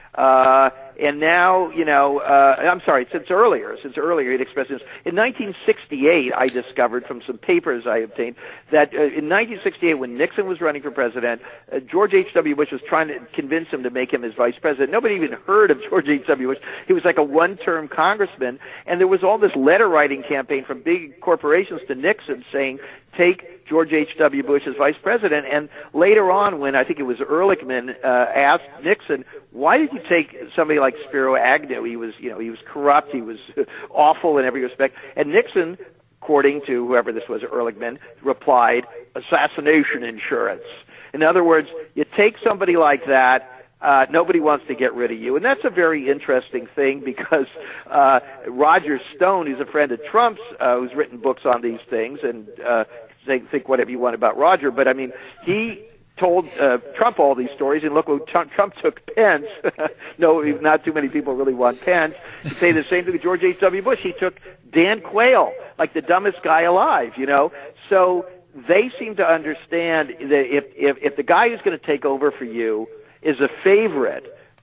uh, and now, you know, uh, I'm sorry, since earlier, since earlier he'd expressed this. In nineteen sixty-eight, I discovered from some papers I obtained that uh, in nineteen sixty-eight, when Nixon was running for president, uh, George H W. Bush was trying to convince him to make him his vice president. Nobody even heard of George H W. Bush. He was like a one-term congressman, and there was all this letter-writing campaign from big corporations to Nixon saying, take George H W. Bush as vice president. And later on, when I think it was Ehrlichman uh, asked Nixon, why did you take somebody like Spiro Agnew? He was, you know, he was corrupt, he was awful in every respect. And Nixon, according to whoever this was, Ehrlichman, replied, assassination insurance. In other words, you take somebody like that, Uh, nobody wants to get rid of you. And that's a very interesting thing because uh, Roger Stone, who's a friend of Trump's, uh, who's written books on these things, and uh, think, think whatever you want about Roger, but I mean, he told uh, Trump all these stories, and look, when Trump, Trump took Pence, no, not too many people really want Pence, to say the same thing to George H W. Bush. He took Dan Quayle, like the dumbest guy alive, you know. So they seem to understand that if, if, if the guy who's going to take over for you is a favorite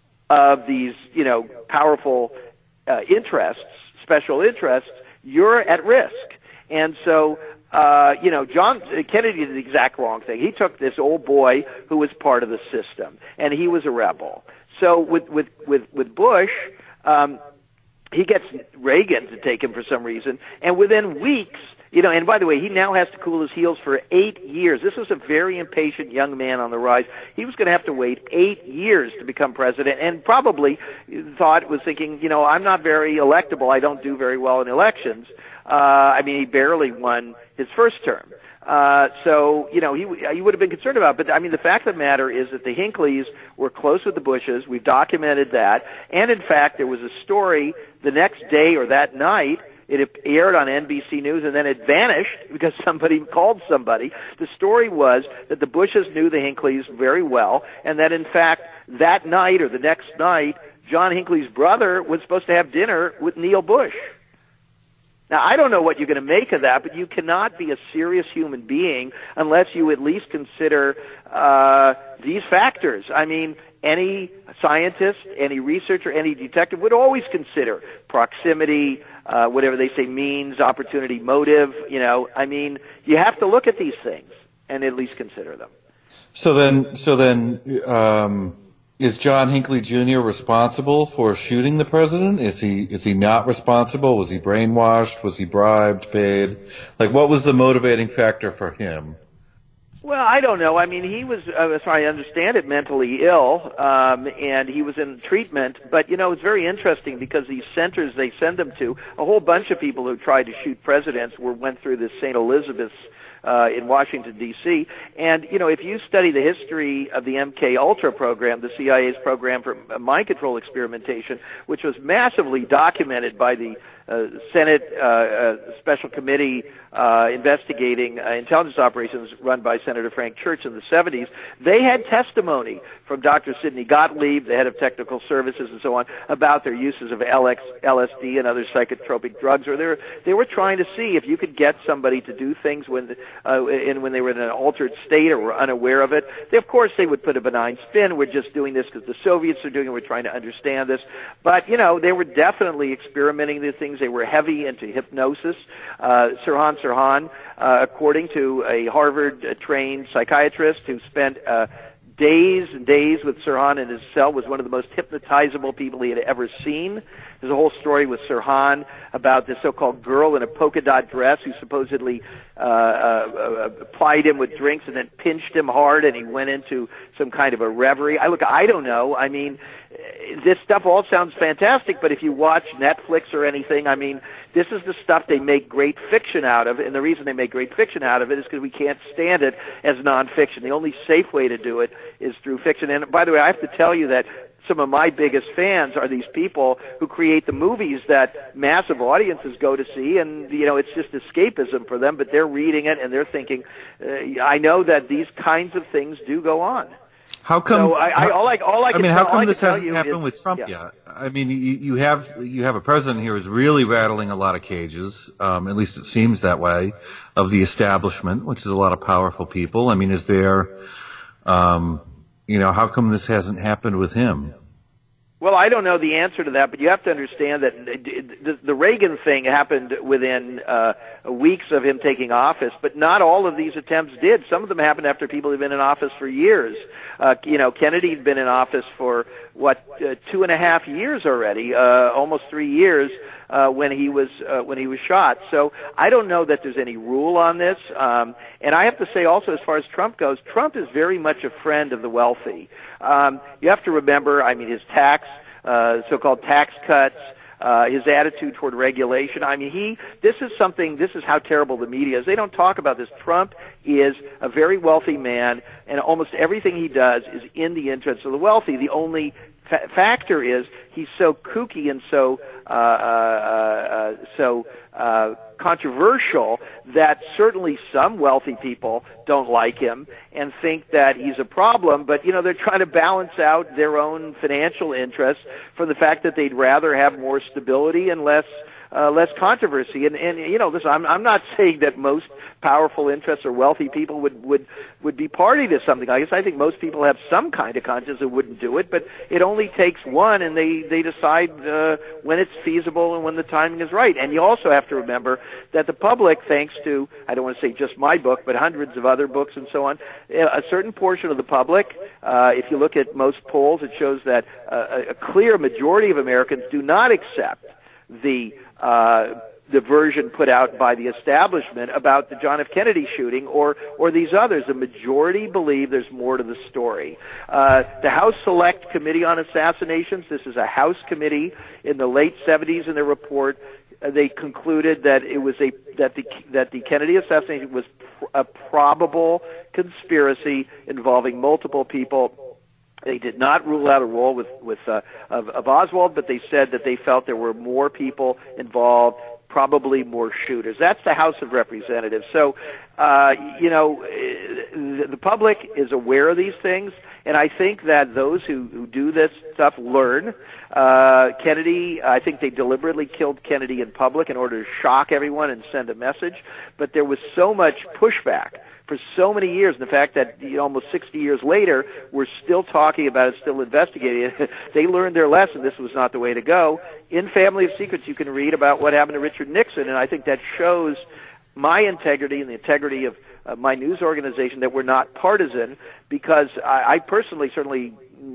of these, you know, powerful uh, interests, special interests, you're at risk. And so, uh, you know, John Kennedy did the exact wrong thing. He took this old boy who was part of the system, and he was a rebel. So with with with, with Bush, um, he gets Reagan to take him for some reason, and within weeks, you know, and by the way, he now has to cool his heels for eight years. This was a very impatient young man on the rise. He was going to have to wait eight years to become president, and probably thought, was thinking, you know, I'm not very electable. I don't do very well in elections. Uh, I mean, he barely won his first term. Uh, so, you know, he, he would have been concerned about it. But, I mean, the fact of the matter is that the Hinckleys were close with the Bushes. We've documented that. And, in fact, there was a story the next day or that night. It aired on N B C News, and then it vanished because somebody called somebody. The story was that the Bushes knew the Hinckleys very well, and that, in fact, that night or the next night, John Hinckley's brother was supposed to have dinner with Neil Bush. Now, I don't know what you're going to make of that, but you cannot be a serious human being unless you at least consider uh, these factors. I mean, any scientist, any researcher, any detective would always consider proximity, uh, whatever they say means, opportunity, motive. You know, I mean, you have to look at these things and at least consider them. So then, so then, um, Is John Hinckley Junior responsible for shooting the president? Is he is he not responsible? Was he brainwashed? Was he bribed, paid? Like, what was the motivating factor for him? Well, I don't know. I mean, he was, uh, as far as I understand it, mentally ill, um, and he was in treatment. But, you know, it's very interesting because these centers they send them to, a whole bunch of people who tried to shoot presidents were went through this Saint Elizabeth's Uh, in Washington, D C And, you know, if you study the history of the M K Ultra program, the C I A's program for mind control experimentation, which was massively documented by the uh, Senate uh, uh, Special Committee uh, investigating uh, intelligence operations run by Senator Frank Church in the seventies, they had testimony from Doctor Sidney Gottlieb, the head of technical services and so on, about their uses of L X, L S D and other psychotropic drugs. Or they were, they were trying to see if you could get somebody to do things when uh, in, when they were in an altered state or were unaware of it. They, of course, they would put a benign spin. We're just doing this because the Soviets are doing it. We're trying to understand this. But, you know, they were definitely experimenting with things. They were heavy into hypnosis. Uh, Sirhan Sirhan, uh, according to a Harvard-trained psychiatrist who spent uh, days and days with Sirhan in his cell, was one of the most hypnotizable people he had ever seen. There's a whole story with Sirhan about this so-called girl in a polka dot dress who supposedly uh, uh, uh, plied him with drinks and then pinched him hard, and he went into some kind of a reverie. I look, I don't know. I mean, this stuff all sounds fantastic, but if you watch Netflix or anything, I mean, this is the stuff they make great fiction out of, and the reason they make great fiction out of it is because we can't stand it as nonfiction. The only safe way to do it is through fiction. And by the way, I have to tell you that some of my biggest fans are these people who create the movies that massive audiences go to see, and, you know, it's just escapism for them, but they're reading it and they're thinking, uh, I know that these kinds of things do go on. How come? So I, I, all I, all I, can I mean, tell, how come this hasn't happened is, with Trump yeah. yet? I mean, you, you have you have a president here who's really rattling a lot of cages. Um, at least it seems that way, of the establishment, which is a lot of powerful people. I mean, is there, um, you know, how come this hasn't happened with him? Well, I don't know the answer to that, but you have to understand that the, the Reagan thing happened within uh, weeks of him taking office, but not all of these attempts did. Some of them happened after people had been in office for years. Uh, you know, Kennedy'd been in office for, what, uh, two and a half years already, uh, almost three years. Uh, when he was uh, when he was shot. So I don't know that there's any rule on this. Um, and I have to say also, as far as Trump goes, Trump is very much a friend of the wealthy. Um, you have to remember, I mean, his tax, uh, so-called tax cuts, uh, his attitude toward regulation. I mean, he, this is something, this is how terrible the media is. They don't talk about this. Trump is a very wealthy man, and almost everything he does is in the interest of the wealthy. The only fa- factor is he's so kooky and so uh, uh, uh, so uh, controversial that certainly some wealthy people don't like him and think that he's a problem. But, you know, they're trying to balance out their own financial interests for the fact that they'd rather have more stability and less Uh, less controversy. And, and you know, listen, I'm, I'm not saying that most powerful interests or wealthy people would, would, would be party to something. I guess I think most people have some kind of conscience that wouldn't do it, but it only takes one, and they, they decide uh, when it's feasible and when the timing is right. And you also have to remember that the public, thanks to, I don't want to say just my book, but hundreds of other books and so on, a certain portion of the public, uh, if you look at most polls, it shows that uh, a clear majority of Americans do not accept the uh, the version put out by the establishment about the John F. Kennedy shooting or or these others. The majority believe there's more to the story. Uh, the House Select Committee on Assassinations, this is a House committee in the late seventies in their report, uh, they concluded that it was a that the that the Kennedy assassination was pr- a probable conspiracy involving multiple people. They did not rule out a role with, with uh, of, of Oswald, but they said that they felt there were more people involved, probably more shooters. That's the House of Representatives. So, uh, you know, the public is aware of these things, and I think that those who, who do this stuff learn. Uh, Kennedy, I think they deliberately killed Kennedy in public in order to shock everyone and send a message, but there was so much pushback for so many years, and the fact that, you know, almost sixty years later, we're still talking about it, still investigating it. They learned their lesson. This was not the way to go. In Family of Secrets, you can read about what happened to Richard Nixon, and I think that shows my integrity and the integrity of uh, my news organization that we're not partisan, because I, I personally certainly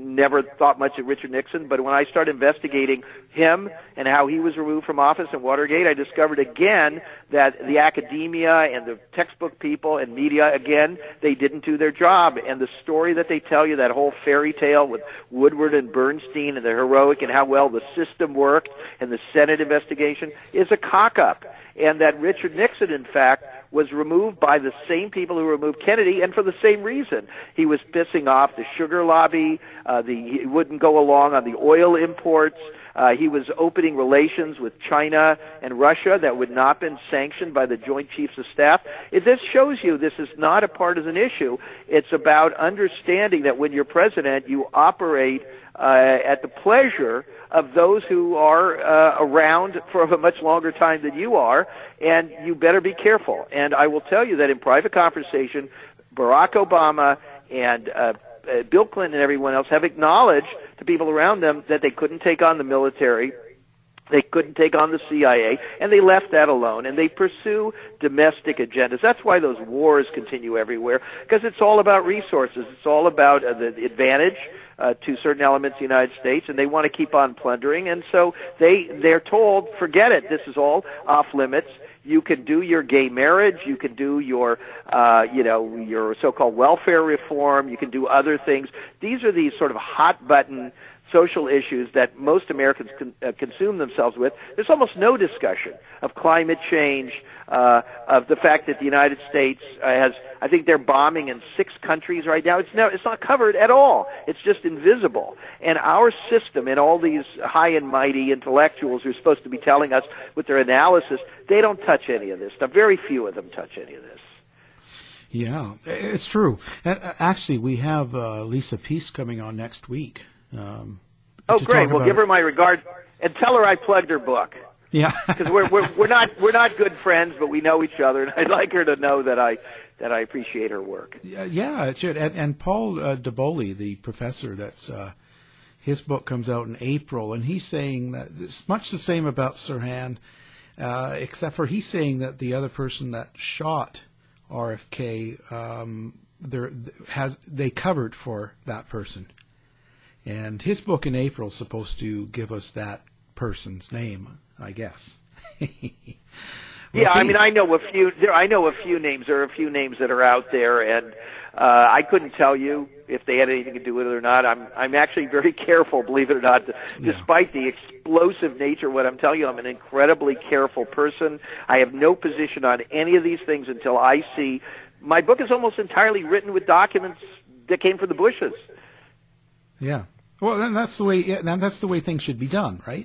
never thought much of Richard Nixon, but when I started investigating him and how he was removed from office in Watergate, I discovered again that the academia and the textbook people and media, again, they didn't do their job. And the story that they tell you, that whole fairy tale with Woodward and Bernstein and the heroic and how well the system worked and the Senate investigation, is a cock-up. And that Richard Nixon, in fact, was removed by the same people who removed Kennedy, and for the same reason. He was pissing off the sugar lobby. Uh, the, he wouldn't go along on the oil imports. Uh, he was opening relations with China and Russia that would not have been sanctioned by the Joint Chiefs of Staff. It, this shows you this is not a partisan issue. It's about understanding that when you're president, you operate uh, at the pleasure of those who are uh, around for a much longer time than you are, and you better be careful. And I will tell you that in private conversation, Barack Obama and uh, uh, Bill Clinton and everyone else have acknowledged to people around them that they couldn't take on the military, they couldn't take on the C I A, and they left that alone, and they pursue domestic agendas. That's why those wars continue everywhere, because it's all about resources. It's all about uh, the, the advantage Uh, to certain elements of the United States, and they want to keep on plundering, and so they, they're told, forget it, this is all off limits. You can do your gay marriage, you can do your, uh, you know, your so-called welfare reform, you can do other things. These are these sort of hot-button social issues that most Americans con- uh, consume themselves with. There's almost no discussion of climate change, uh, of the fact that the United States uh, has, I think they're bombing in six countries right now. It's, no, it's not covered at all. It's just invisible. And our system and all these high and mighty intellectuals who are supposed to be telling us with their analysis, they don't touch any of this stuff. Very few of them touch any of this. Yeah, it's true. Actually, we have uh, Lisa Peace coming on next week. Um, oh, great! Well, give her my regards and tell her I plugged her book. Yeah, because we're, we're we're not we're not good friends, but we know each other, and I'd like her to know that I that I appreciate her work. Yeah, yeah it should. And, and Paul uh, DeBoli, the professor, that's uh, his book comes out in April, and he's saying that it's much the same about Sirhan, uh, except for he's saying that the other person that shot R F K, um, there has they covered for that person. And his book in April is supposed to give us that person's name, I guess. we'll yeah, see. I mean, I know a few. There, I know a few names. There are a few names that are out there, and uh, I couldn't tell you if they had anything to do with it or not. I'm, I'm actually very careful, believe it or not. Yeah. Despite the explosive nature of what I'm telling you, I'm an incredibly careful person. I have no position on any of these things until I see. My book is almost entirely written with documents that came from the Bushes. Yeah. Well, then that's the way. Yeah, that's the way things should be done, right?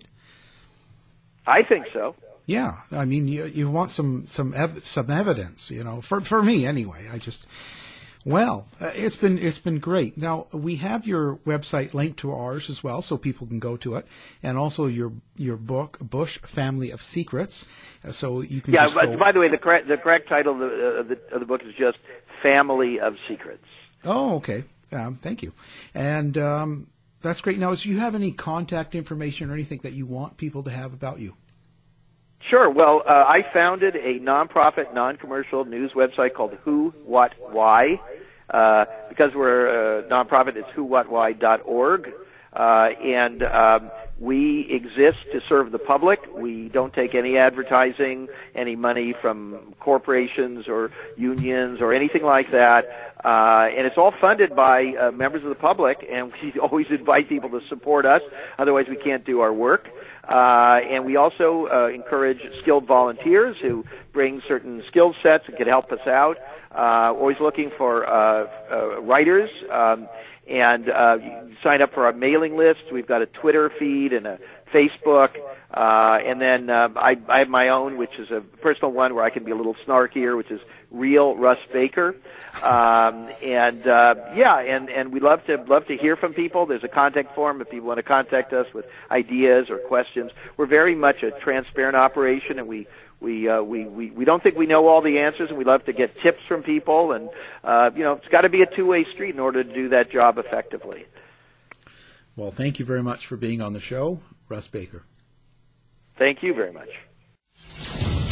I think so. Yeah. I mean, you you want some some ev- some evidence, you know. For for me, anyway. I just. Well, uh, it's been it's been great. Now we have your website linked to ours as well, so people can go to it, and also your your book, Bush Family of Secrets. Uh, so you can. Yeah. Just But go... by the way, the correct the correct title of the, uh, the of the book is just Family of Secrets. Oh, okay. Um, thank you. And um, that's great. Now, do you have any contact information or anything that you want people to have about you? Sure. Well, uh, I founded a nonprofit, non-commercial news website called Who, What, Why. Uh, because we're a nonprofit, it's who what why dot org. Uh, and um, we exist to serve the public. We don't take any advertising, any money from corporations or unions or anything like that. Uh, and it's all funded by uh, members of the public, and we always invite people to support us. Otherwise, we can't do our work. Uh, and we also uh, encourage skilled volunteers who bring certain skill sets and can help us out. Uh, always looking for uh, uh, writers. Um, and uh, you sign up for our mailing list. We've got a Twitter feed and a Facebook. Uh, and then uh, I, I have my own, which is a personal one where I can be a little snarkier, which is Real Russ Baker. Um, and uh, yeah, and, and we love to love to hear from people. There's a contact form if people want to contact us with ideas or questions. We're very much a transparent operation, and we we uh, we, we we don't think we know all the answers, and we love to get tips from people. And uh, you know, it's got to be a two-way street in order to do that job effectively. Well, thank you very much for being on the show, Russ Baker. Thank you very much.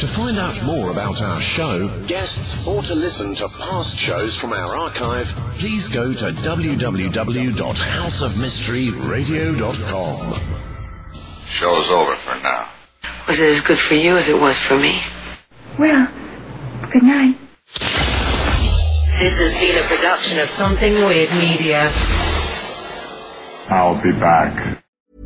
To find out more about our show, guests, or to listen to past shows from our archive, please go to w w w dot house of mystery radio dot com. Show's over for now. Was it as good for you as it was for me? Well, good night. This has been a production of Something Weird Media. I'll be back.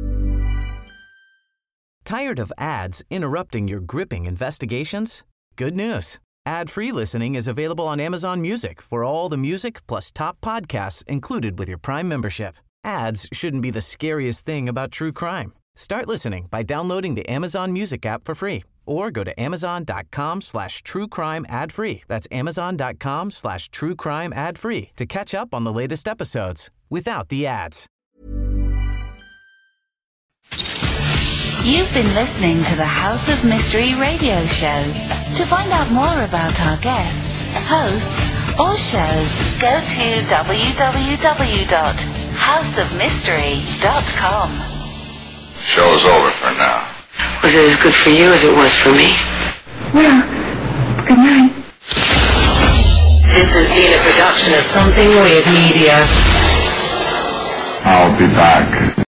Tired of ads interrupting your gripping investigations? Good news. Ad-free listening is available on Amazon Music for all the music plus top podcasts included with your Prime membership. Ads shouldn't be the scariest thing about true crime. Start listening by downloading the Amazon Music app for free or go to amazon.com slash true crime ad free. That's amazon.com slash true crime ad free to catch up on the latest episodes without the ads. You've been listening to the House of Mystery radio show. To find out more about our guests, hosts, or shows, go to w w w dot house of mystery dot com. Show's over for now. Was it as good for you as it was for me? Well, good night. This has been a production of Something Weird Media. I'll be back.